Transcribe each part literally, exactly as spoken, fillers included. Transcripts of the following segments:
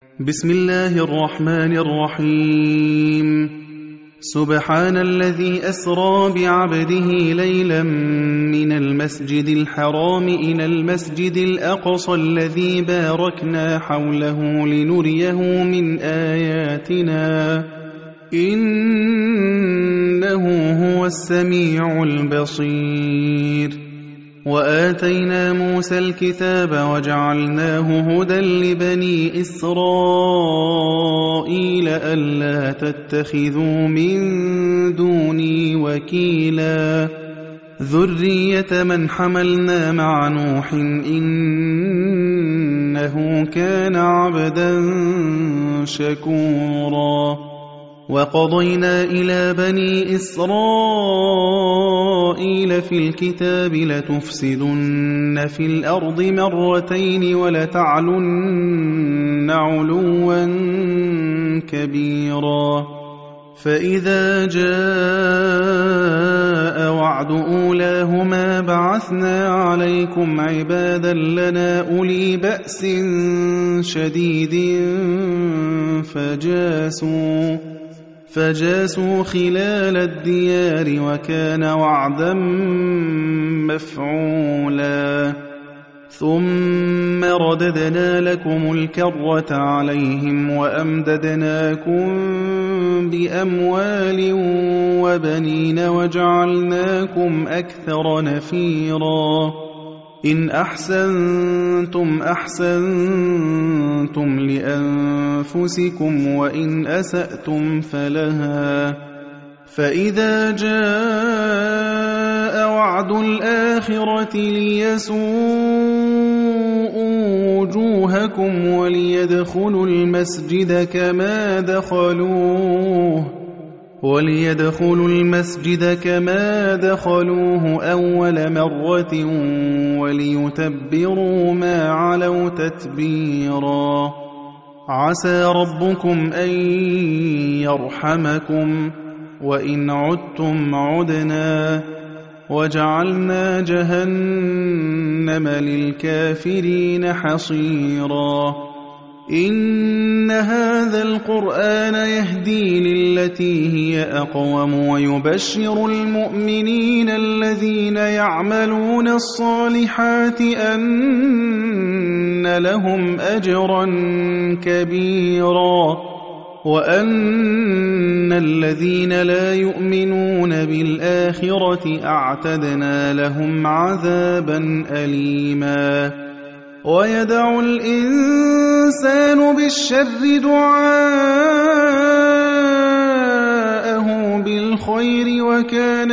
بسم الله الرحمن الرحيم. سبحان الذي أسرى بعبده ليلا من المسجد الحرام إلى المسجد الأقصى الذي باركنا حوله لنريه من آياتنا إنه هو السميع البصير. وآتينا موسى الكتاب وجعلناه هدى لبني إسرائيل ألا تتخذوا من دوني وكيلا ذرية من حملنا مع نوح إنه كان عبدا شكورا. وقضينا إلى بني إسرائيل في الكتاب لتفسدن في الأرض مرتين ولتعلن علوا كبيرا. فإذا جاء وعد أولاهما بعثنا عليكم عبادا لنا أولي بأس شديد فجاسوا فجاسوا خلال الديار وكان وعدا مفعولا. ثم رددنا لكم الكرة عليهم وأمددناكم بأموال وبنين وجعلناكم أكثر نفيرا. إن أحسنتم أحسنتم لأنفسكم وإن أسأتم فلها. فإذا جاء وعد الآخرة ليسوءوا وجوهكم وليدخلوا المسجد كما دخلوه وليدخلوا المسجد كما دخلوه أول مرة وليتبروا ما علوا تتبيرا. عسى ربكم أن يرحمكم وإن عدتم عدنا وجعلنا جهنم للكافرين حصيرا. إن هذا القرآن يهدي للتي هي أقوم ويبشر المؤمنين الذين يعملون الصالحات أن لهم أجرا كبيرا وأن الذين لا يؤمنون بالآخرة أعتدنا لهم عذابا أليما. ويدع الإنسان بالشر دعاءه بالخير وكان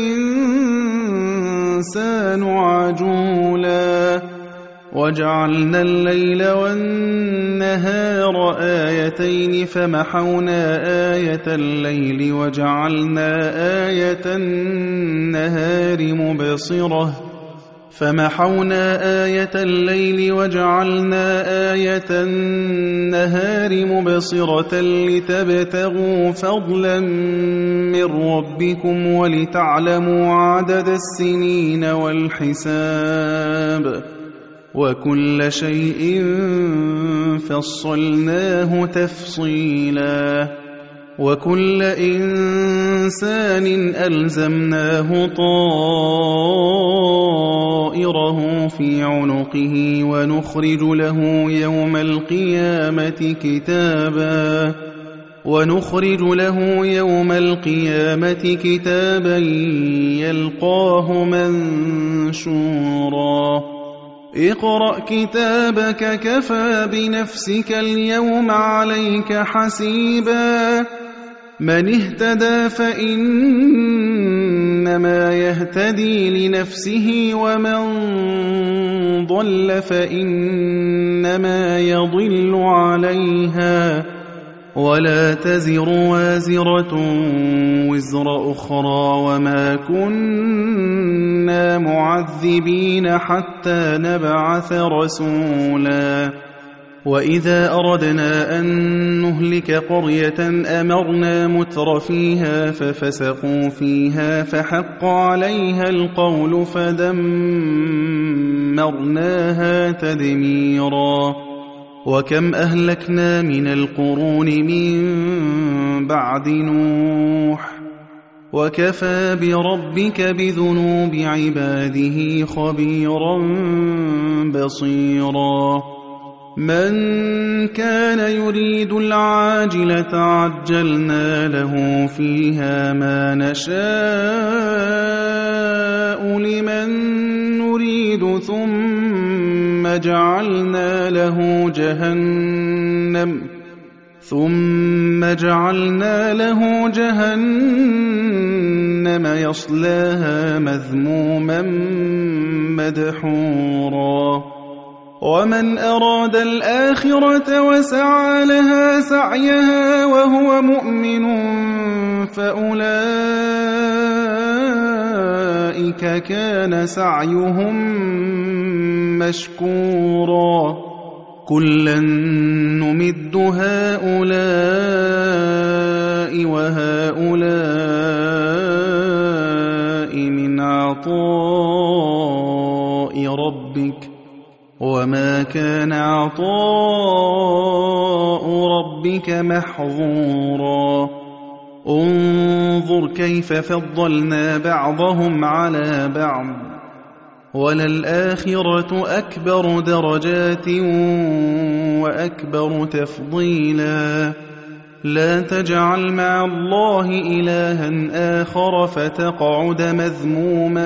الإنسان عجولا. وجعلنا الليل والنهار آيتين فمحونا آية الليل وجعلنا آية النهار مبصرة فمحونا آية الليل وجعلنا آية النهار مبصرة لتبتغوا فضلا من ربكم ولتعلموا عدد السنين والحساب وكل شيء فصلناه تفصيلا. وكل إنسان ألزمناه طائره في عنقه ونخرج له يوم القيامة كتابا ونخرج له يوم القيامة كتابا يلقاه منشورا. اقرأ كتابك كفى بنفسك اليوم عليك حسيبا. من اهتدى فإنما يهتدي لنفسه ومن ضل فإنما يضل عليها ولا تزر وازرة وزر أخرى وما كنا معذبين حتى نبعث رسولا. وإذا أردنا أن نهلك قرية أمرنا متر فيها ففسقوا فيها فحق عليها القول فدمرناها تدميرا. وكم أهلكنا من القرون من بعد نوح وكفى بربك بذنوب عباده خبيرا بصيرا من كان يريد العاجلة عجلنا له فيها ما نشاء لمن نريد ثم جعلنا له جهنم ثم جعلنا له جهنم يصلاها مذموما مدحورا ومن أراد الآخرة وسعى لها سعيها وهو مؤمن فأولئك كان سعيهم مشكورا كلا نمد هؤلاء وهؤلاء من عطاء ربك وما كان عطاء ربك محظورا انظر كيف فضلنا بعضهم على بعض وللآخرة أكبر درجات وأكبر تفضيلا لا تجعل مع الله إلها آخر فتقعد مذموما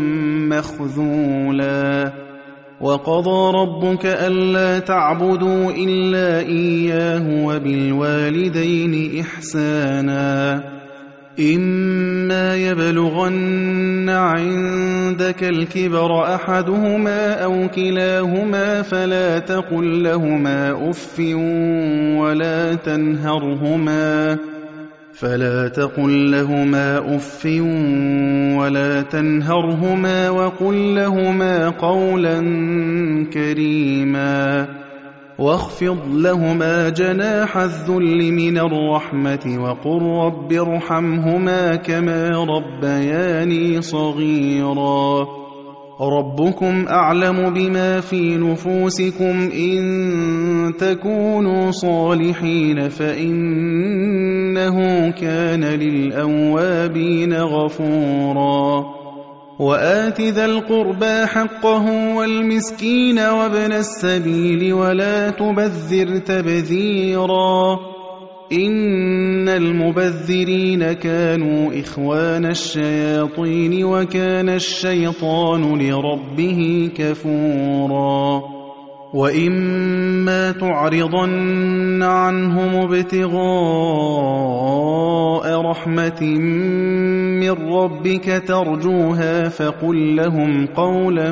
مخذولا وقضى ربك ألا تعبدوا إلا إياه وبالوالدين إحسانا إما يبلغن عندك الكبر أحدهما أو كلاهما فلا تقل لهما أف ولا تنهرهما فلا تقل لهما أف ولا تنهرهما وقل لهما قولا كريما واخفض لهما جناح الذل من الرحمة وقل رب ارحمهما كما ربياني صغيرا ربكم أعلم بما في نفوسكم إن تكونوا صالحين فإنه كان للأوابين غفورا وآت ذا القربى حقه والمسكين وابن السبيل ولا تبذر تبذيرا إن المبذرين كانوا إخوان الشياطين وكان الشيطان لربه كفورا وإما تعرضن عنهم ابتغاء رحمة من ربك ترجوها فقل لهم قولا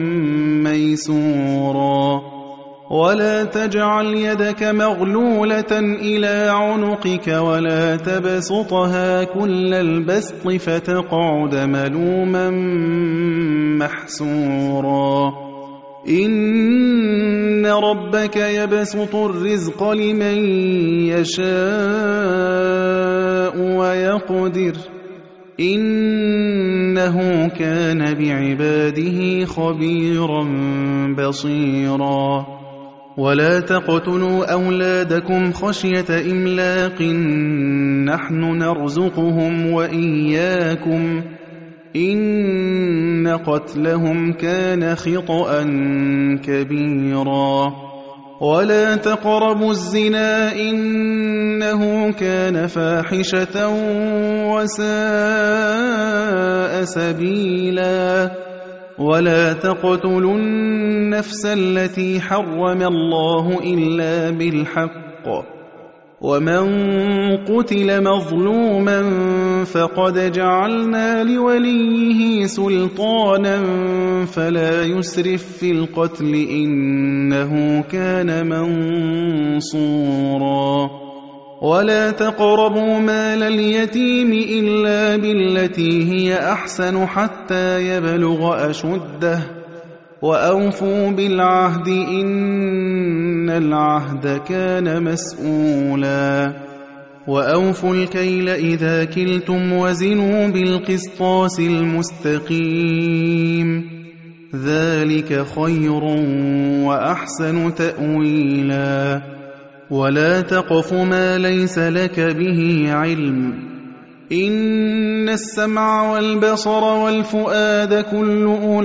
ميسورا ولا تجعل يدك مغلولة إلى عنقك ولا تبسطها كل البسط فتقعد ملوما محسورا إن ربك يبسط الرزق لمن يشاء ويقدر إنه كان بعباده خبيرا بصيرا ولا تقتلوا أولادكم خشية إملاق نحن نرزقهم وإياكم إن قتلهم كان خطأ كبيرا ولا تقربوا الزنا إنه كان فاحشة وساء سبيلا ولا تقتلوا النفس التي حرم الله إلا بالحق ومن قتل مظلوما فقد جعلنا لوليه سلطانا فلا يسرف في القتل إنه كان منصورا ولا تقربوا مال اليتيم إلا بالتي هي أحسن حتى يبلغ أشده وأوفوا بالعهد إن العهد كان مسؤولا وأوفوا الكيل إذا كلتم وزنوا بالقسطاس المستقيم ذلك خير وأحسن تأويلا ولا تقف ما ليس لك به علم إن السمع والبصر والفؤاد كل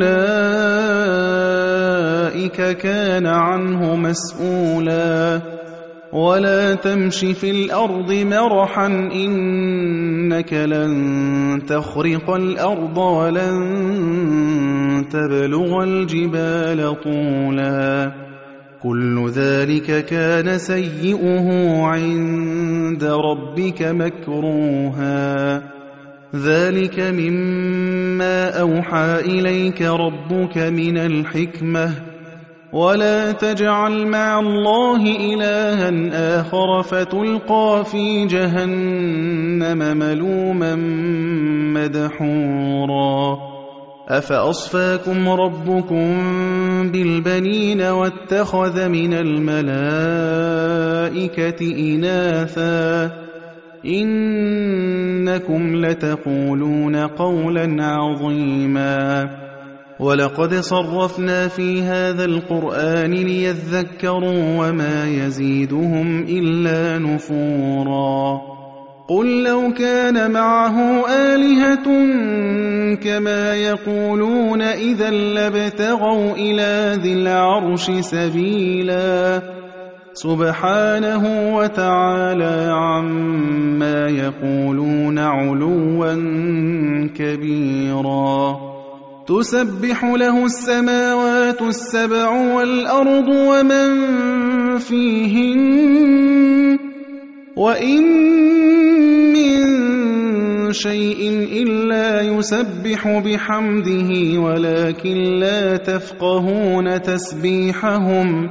أولئك كان عنه مسؤولا ولا تمش في الأرض مرحا إنك لن تخرق الأرض ولن تبلغ الجبال طولا كل ذلك كان سيئه عند ربك مكروها ذلك مما أوحى إليك ربك من الحكمة ولا تجعل مع الله إلها آخر فتلقى في جهنم ملوما مدحورا أفأصفاكم ربكم بالبنين واتخذ من الملائكة إناثا إنكم لتقولون قولا عظيما ولقد صرفنا في هذا القرآن ليذكروا وما يزيدهم إلا نفورا قل لو كان معه آلهة كما يقولون إذا لابتغوا إلى ذي العرش سبيلا سبحانه وتعالى عما يقولون علوا كبيرا تسبح له السماوات السبع والأرض ومن فيهن وإن من شيء إلا يسبح بحمده ولكن لا تفقهون تسبيحهم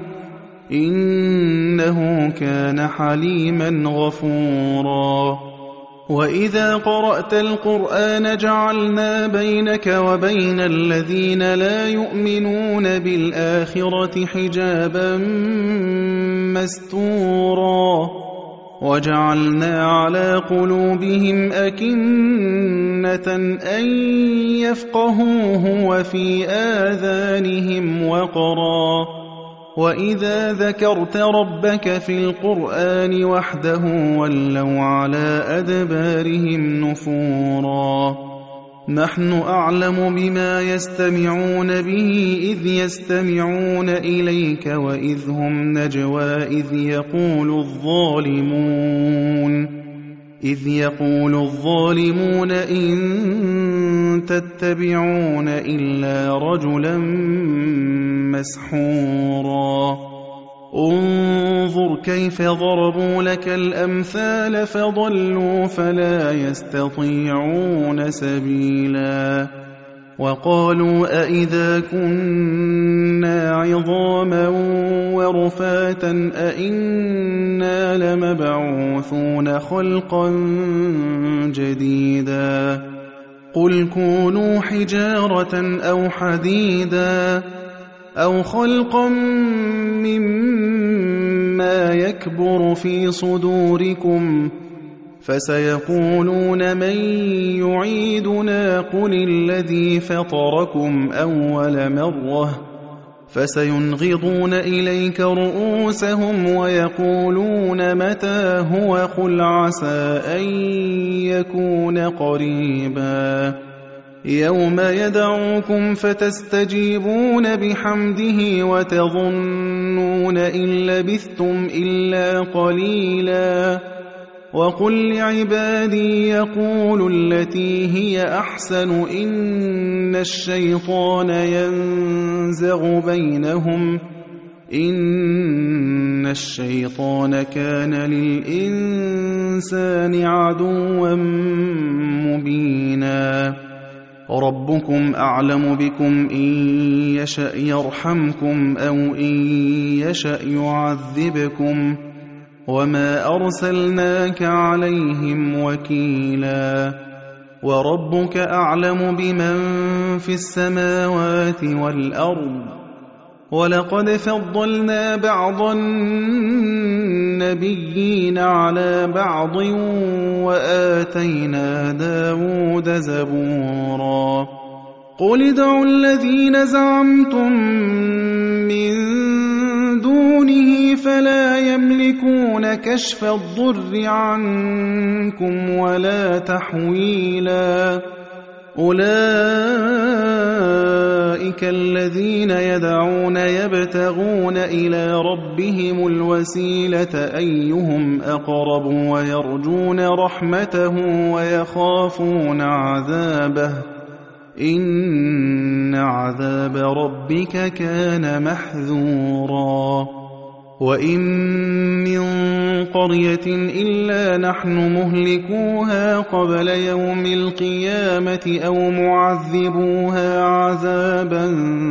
إنه كان حليما غفورا وإذا قرأت القرآن جعلنا بينك وبين الذين لا يؤمنون بالآخرة حجابا مستورا وجعلنا على قلوبهم أكنة أن يفقهوه وفي آذانهم وقرا وإذا ذكرت ربك في القرآن وحده ولوا على أدبارهم نفورا نحن أعلم بما يستمعون به إذ يستمعون إليك وإذ هم نجوى إذ يقول الظالمون إذ يقول الظالمون إن تتبعون إلا رجلا مسحورا انظر كيف ضربوا لك الأمثال فضلوا فلا يستطيعون سبيلا وقالوا أئذا كنا عظاما ورفاتا أئنا لمبعوثون خلقا جديدا قل كونوا حجارة أو حديدا أو خلقا مما يكبر في صدوركم فسيقولون من يعيدنا قل الذي فطركم أول مرة فسينغضون إليك رؤوسهم ويقولون متى هو قل عسى أن يكون قريبا يوم يدعوكم فتستجيبون بحمده وتظنون إن لبثتم إلا قليلا وقل لعبادي يقولوا التي هي أحسن إن الشيطان ينزغ بينهم إن الشيطان كان للإنسان عدوا مبينا ربكم أعلم بكم إن يشأ يرحمكم أو إن يشأ يعذبكم وما أرسلناك عليهم وكيلا وربك أعلم بمن في السماوات والأرض ولقد فضلنا بعض النبيين على بعض وآتينا داود زبورا قل ادعوا الذين زعمتم من دونه فلا يملكون كشف الضر عنكم ولا تحويلا أولئك الذين يدعون يبتغون إلى ربهم الوسيلة أيهم أقرب ويرجون رحمته ويخافون عذابه إن عذاب ربك كان محذورا وإن من قرية إلا نحن مهلكوها قبل يوم القيامة أو معذبوها عذابا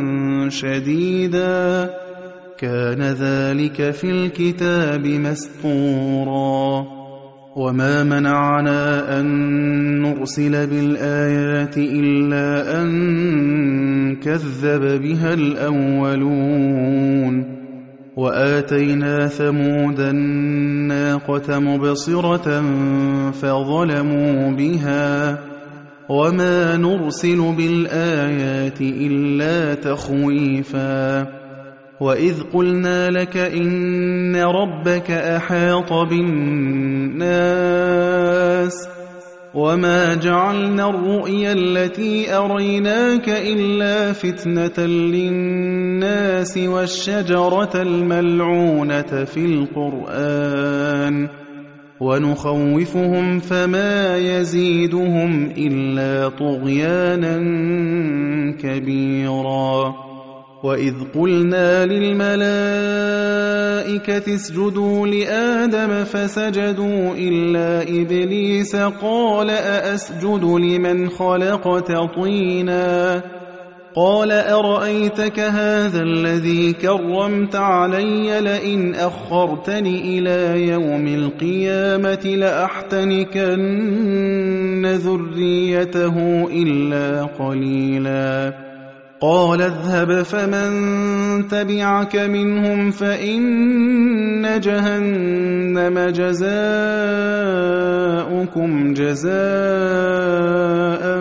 شديدا كان ذلك في الكتاب مسطورا وما منعنا أن نرسل بالآيات إلا أن كذب بها الأولون وآتينا ثمود الناقة مبصرة فظلموا بها وما نرسل بالآيات إلا تخويفا وإذ قلنا لك إن ربك أحاط بالناس وما جعلنا الرؤيا التي أريناك إلا فتنة للناس والشجرة الملعونة في القرآن ونخوفهم فما يزيدهم إلا طغيانا كبيرا وإذ قلنا للملائكة اسجدوا لآدم فسجدوا إلا إبليس قال أأسجد لمن خلقت طينا قال أرأيتك هذا الذي كرمت علي لئن أخرتني إلى يوم القيامة لأحتنكن ذريته إلا قليلا قال اذهب فمن تبعك منهم فإن جهنم جزاؤكم جزاء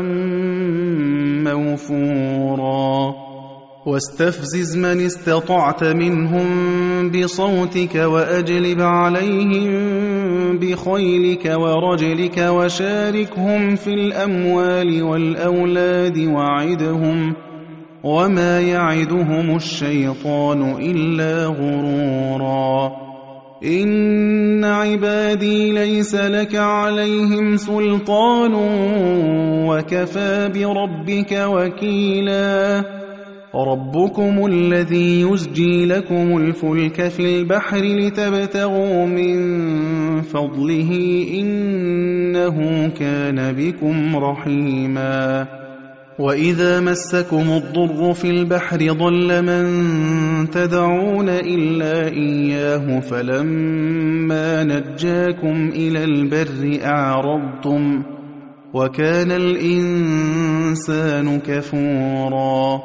موفورا واستفزز من استطعت منهم بصوتك وأجلب عليهم بخيلك ورجلك وشاركهم في الأموال والأولاد وعدهم وما يعدهم الشيطان إلا غرورا إن عبادي ليس لك عليهم سلطان وكفى بربك وكيلا ربكم الذي يزجي لكم الفلك في البحر لتبتغوا من فضله إنه كان بكم رحيما وإذا مسكم الضر في البحر ضل من تدعون إلا إياه فلما نجاكم إلى البر أعرضتم وكان الإنسان كفورا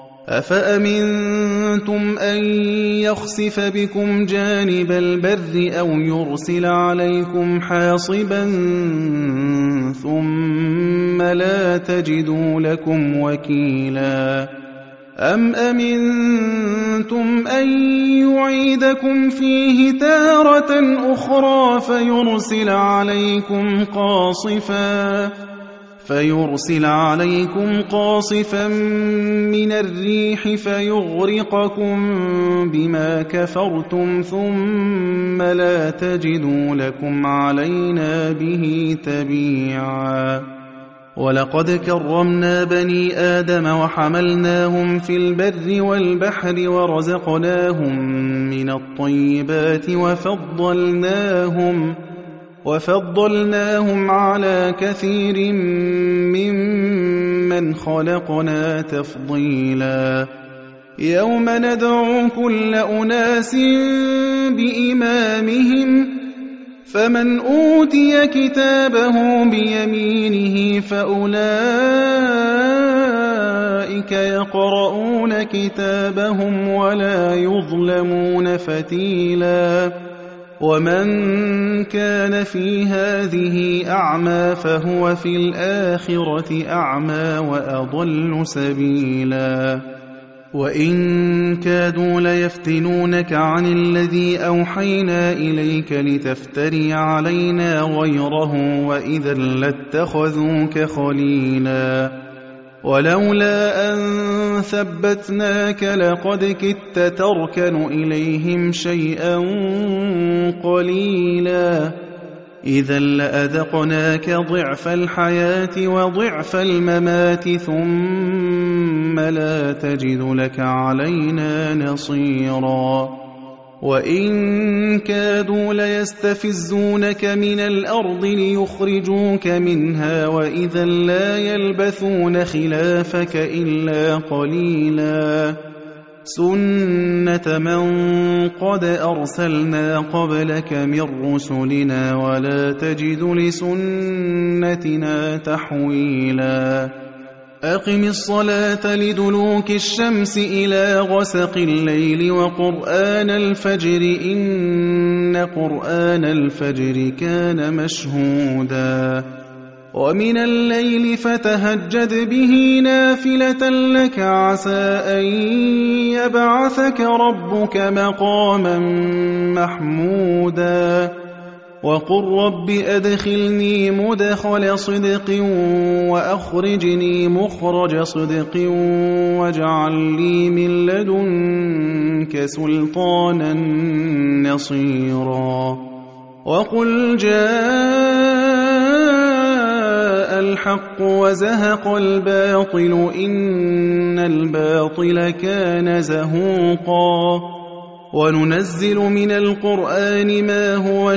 أفأمنتم أن يخسف بكم جانب البر أو يرسل عليكم حاصبا ثم لا تجدوا لكم وكيلا أم أمنتم أن يعيدكم فيه تارة أخرى فيرسل عليكم قاصفا فيرسل عليكم قاصفا من الريح فيغرقكم بما كفرتم ثم لا تجدوا لكم علينا به تبيعا ولقد كرمنا بني آدم وحملناهم في البر والبحر ورزقناهم من الطيبات وفضلناهم وفضلناهم على كثير ممن خلقنا تفضيلا يوم ندعو كل أناس بإمامهم فمن أوتي كتابه بيمينه فأولئك يقرؤون كتابهم ولا يظلمون فتيلا ومن كان في هذه أعمى فهو في الآخرة أعمى وأضل سبيلا وإن كادوا ليفتنونك عن الذي أوحينا إليك لتفتري علينا غيره وإذا لاتخذوك خليلا ولولا أن ثبتناك لقد كدت تركن إليهم شيئا قليلا إذا لأذقناك ضعف الحياة وضعف الممات ثم لا تجد لك علينا نصيرا وإن كادوا ليستفزونك من الأرض ليخرجوك منها وإذا لا يلبثون خلافك إلا قليلا سنة من قد أرسلنا قبلك من رسلنا ولا تجد لسنتنا تحويلا أقم الصلاة لدلوك الشمس إلى غسق الليل وقرآن الفجر إن قرآن الفجر كان مشهودا ومن الليل فتهجد به نافلة لك عسى أن يبعثك ربك مقاما محمودا وقل رب أدخلني مدخل صدق وأخرجني مخرج صدق واجعل لي من لدنك سلطانا نصيرا وقل جاء الحق وزهق الباطل إن الباطل كان زهوقا وننزل من القرآن ما هو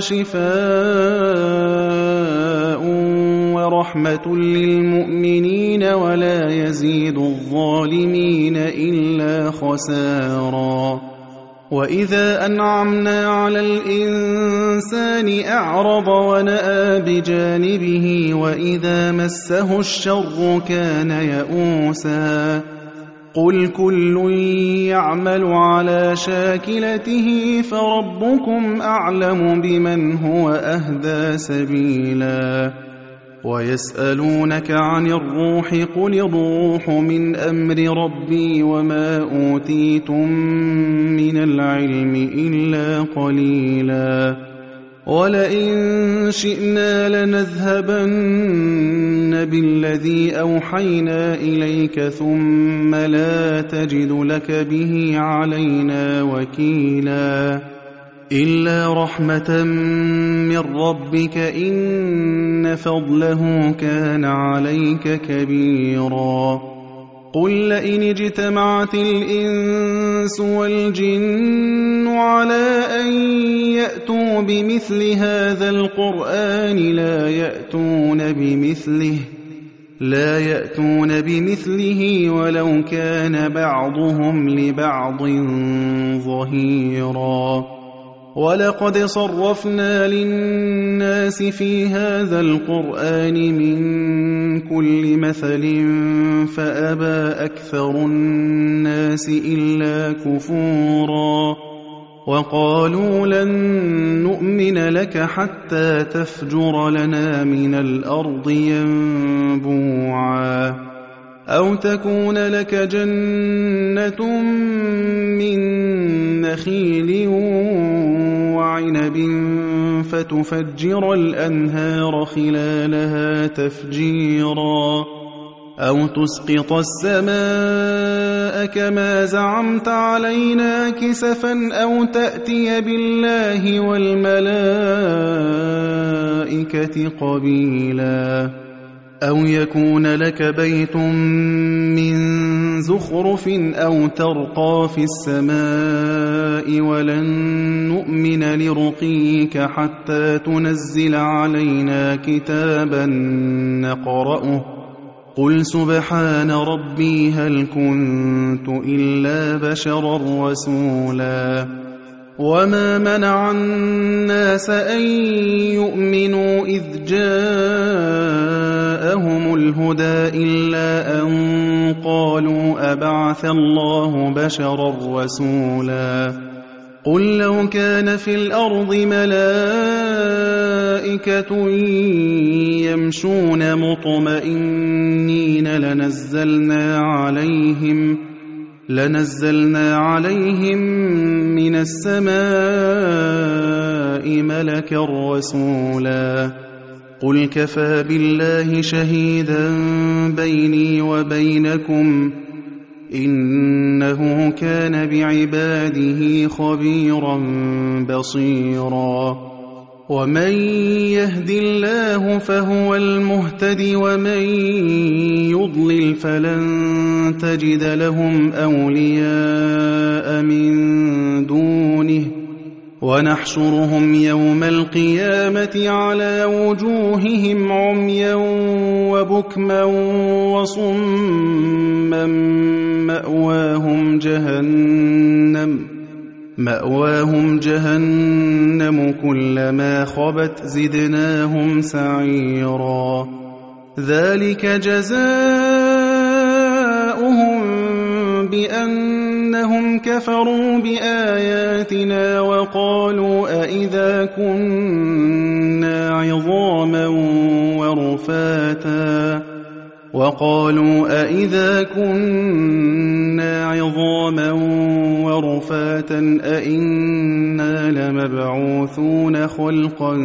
شفاء ورحمة للمؤمنين ولا يزيد الظالمين إلا خسارا وإذا أنعمنا على الإنسان أعرض ونأى بجانبه وإذا مسه الشر كان يئوسا قل كل يعمل على شاكلته فربكم أعلم بمن هو أهدى سبيلا ويسألونك عن الروح قل الروح من أمر ربي وما أوتيتم من العلم إلا قليلا ولئن شئنا لنذهبن بالذي أوحينا إليك ثم لا تجد لك به علينا وكيلا إلا رحمة من ربك إن فضله كان عليك كبيرا قل لئن اجتمعت الإنس والجن على أن يأتوا بمثل هذا القرآن لا يأتون بمثله لا يأتون بمثله ولو كان بعضهم لبعض ظهيرا ولقد صرفنا للناس في هذا القرآن من كل مثل فأبى أكثر الناس إلا كفورا وقالوا لن نؤمن لك حتى تفجر لنا من الأرض ينبوعا أو تكون لك جنة من نخيل وعنب فتفجر الأنهار خلالها تفجيرا أو تسقط السماء كما زعمت علينا كسفا أو تأتي بالله والملائكة قبيلا أو يكون لك بيت من زخرف أو ترقى في السماء ولن نؤمن لرقيك حتى تنزل علينا كتابا نقرأه قل سبحان ربي هل كنت إلا بشرا رسولا وما منع الناس أن يؤمنوا إذ جاءهم الهدى إلا أن قالوا أبعث الله بشرا رسولا قل لو كان في الأرض ملائكة يمشون مطمئنين لنزلنا عليهم لنزلنا عليهم من السماء ملكا رسولا قل كفى بالله شهيدا بيني وبينكم إنه كان بعباده خبيرا بصيرا ومن يهد الله فهو المهتد ومن يضلل فلن تجد لهم أولياء من دونه ونحشرهم يوم القيامة على وجوههم عميا وبكما وصما مأواهم جهنم مأواهم جهنم كلما خبت زدناهم سعيرا ذلك جزاؤهم بأنهم كفروا بآياتنا وقالوا أئذا كنا عظاما ورفاتا وقالوا أئذا كنا عظاما ورفاتا أئنا لمبعوثون خلقا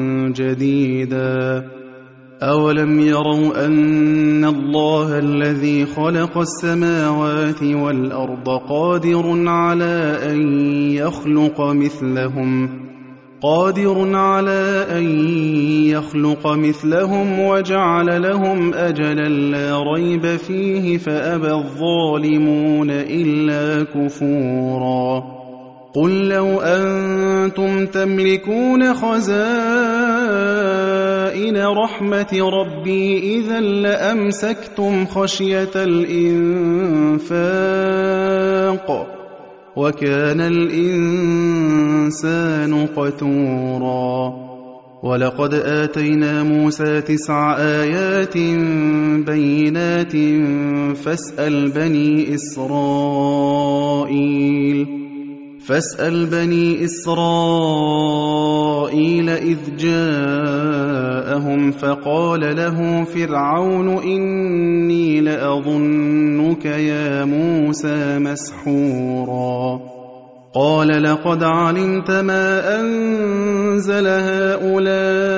جديدا أولم يروا أن الله الذي خلق السماوات والأرض قادر على أن يخلق مثلهم قادر على أن يخلق مثلهم وجعل لهم أجلا لا ريب فيه فأبى الظالمون إلا كفورا قل لو أنتم تملكون خزائن رحمة ربي إذا لأمسكتم خشية الإنفاق وكان الإنسان قتورا ولقد آتينا موسى تسع آيات بينات فاسأل بني إسرائيل فاسأل بني إسرائيل إذ جاءهم فقال له فرعون إني لأظنك يا موسى مسحورا قال لقد علمت ما أنزل هؤلاء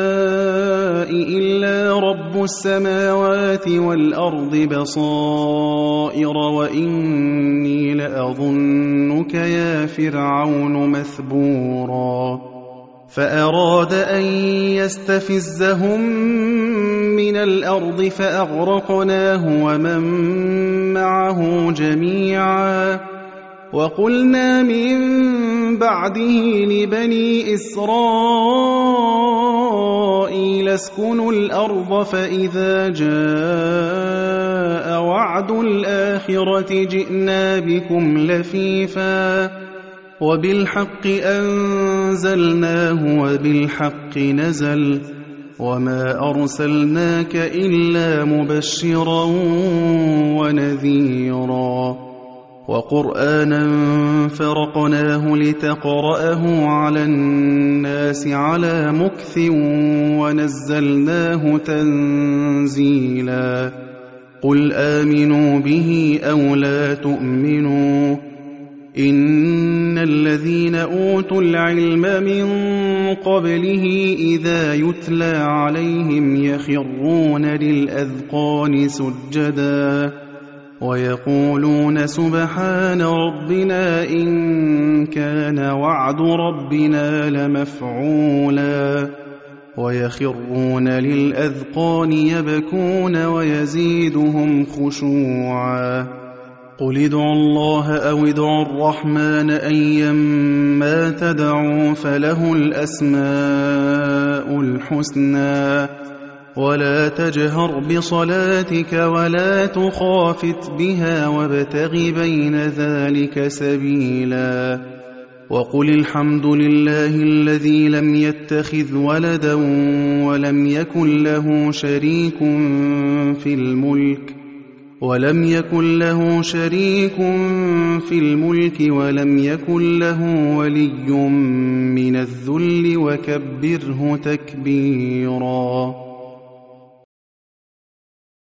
إلا رب السماوات والأرض بصائر وإني لأظنك يا فرعون مثبورا فأراد أن يستفزهم من الأرض فأغرقناه ومن معه جميعا وقلنا من بعده لبني إسرائيل اسكنوا الأرض فإذا جاء وعد الآخرة جئنا بكم لفيفا وبالحق أنزلناه وبالحق نزل وما أرسلناك إلا مبشرا ونذيرا وقرآنا فرقناه لتقرأه على الناس على مكث ونزلناه تنزيلا قل آمنوا به أو لا تؤمنوا إن الذين أوتوا العلم من قبله إذا يتلى عليهم يخرون للأذقان سجدا ويقولون سبحان ربنا إن كان وعد ربنا لمفعولا ويخرون للأذقان يبكون ويزيدهم خشوعا قل ادعوا الله أو ادعوا الرحمن أيما تدعوا فله الأسماء الحسنى ولا تجهر بصلاتك ولا تخافت بها وابتغ بين ذلك سبيلا وقل الحمد لله الذي لم يتخذ ولدا ولم يكن له شريك في الملك ولم يكن له شريك في الملك ولم يكن له ولي من الذل وكبره تكبيرا.